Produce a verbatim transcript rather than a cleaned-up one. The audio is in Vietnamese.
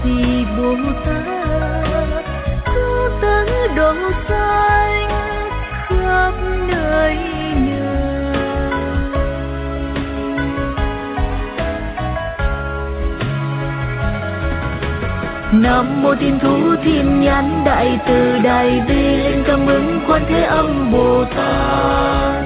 Di Bồ Tát, cứu tấn độ sanh khắp nơi nhờ. Nam mô Thiên Thủ Thiên Nhãn Đại Từ Đại Bi Linh Cảm Ứng Quan Thế Âm Bồ Tát.